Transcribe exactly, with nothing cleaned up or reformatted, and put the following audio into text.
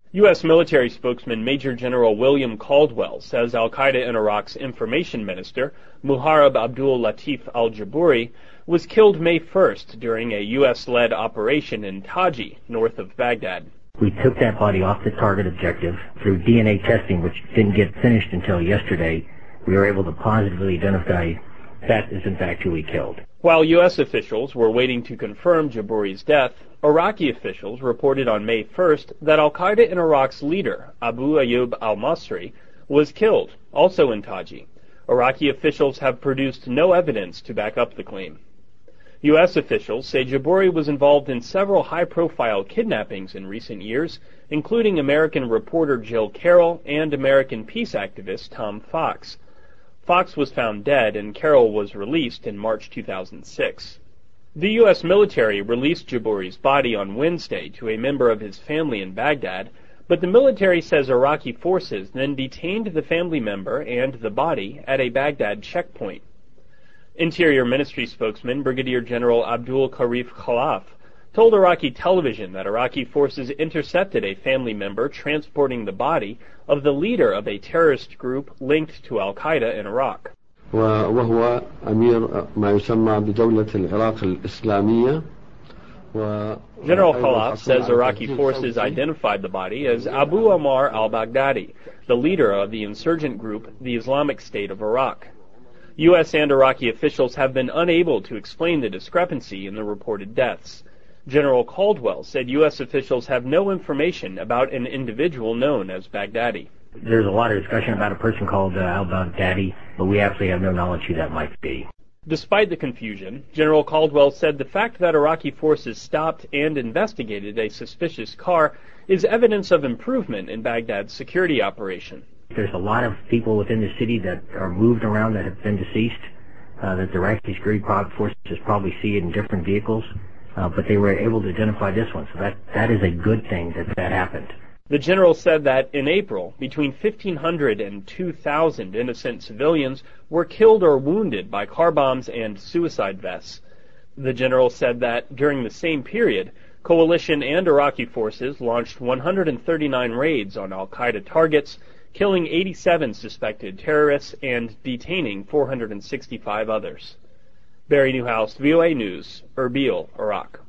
U S military spokesman Major General William Caldwell says al-Qaeda in Iraq's information minister, Muharrab Abdul Latif al-Jabouri, was killed May first during a U S-led operation in Taji, north of Baghdad. We took that body off the target objective through D N A testing, which didn't get finished until yesterday. We were able to positively identify that is in fact who we killed. While U S officials were waiting to confirm Jabouri's death, Iraqi officials reported on May first that al-Qaeda in Iraq's leader, Abu Ayyub al-Masri, was killed, also in Taji. Iraqi officials have produced no evidence to back up the claim. U S officials say Jabouri was involved in several high-profile kidnappings in recent years, including American reporter Jill Carroll and American peace activist Tom Fox. Fox was found dead and Carroll was released in March two thousand six. The U S military released Jabouri's body on Wednesday to a member of his family in Baghdad, but the military says Iraqi forces then detained the family member and the body at a Baghdad checkpoint. Interior Ministry spokesman Brigadier General Abdul Karif Khalaf told Iraqi television that Iraqi forces intercepted a family member transporting the body of the leader of a terrorist group linked to al-Qaeda in Iraq. وهو أمير ما يسمى بدولة العراق الإسلامية. General Khalaf says Iraqi forces identified the body as Abu Ammar al-Baghdadi, the leader of the insurgent group, the Islamic State of Iraq. U S and Iraqi officials have been unable to explain the discrepancy in the reported deaths. General Caldwell said U S officials have no information about an individual known as Baghdadi. There's a lot of discussion about a person called uh, al-Baghdadi, but we absolutely have no knowledge who that might be. Despite the confusion, General Caldwell said the fact that Iraqi forces stopped and investigated a suspicious car is evidence of improvement in Baghdad's security operation. There's a lot of people within the city that are moved around that have been deceased, uh, that the Iraqi security forces probably see it in different vehicles, uh, but they were able to identify this one, so that, that is a good thing that that happened. The general said that in April, between fifteen hundred and two thousand innocent civilians were killed or wounded by car bombs and suicide vests. The general said that during the same period, coalition and Iraqi forces launched one hundred thirty-nine raids on al-Qaeda targets, killing eighty-seven suspected terrorists and detaining four hundred sixty-five others. Barry Newhouse, V O A News, Erbil, Iraq.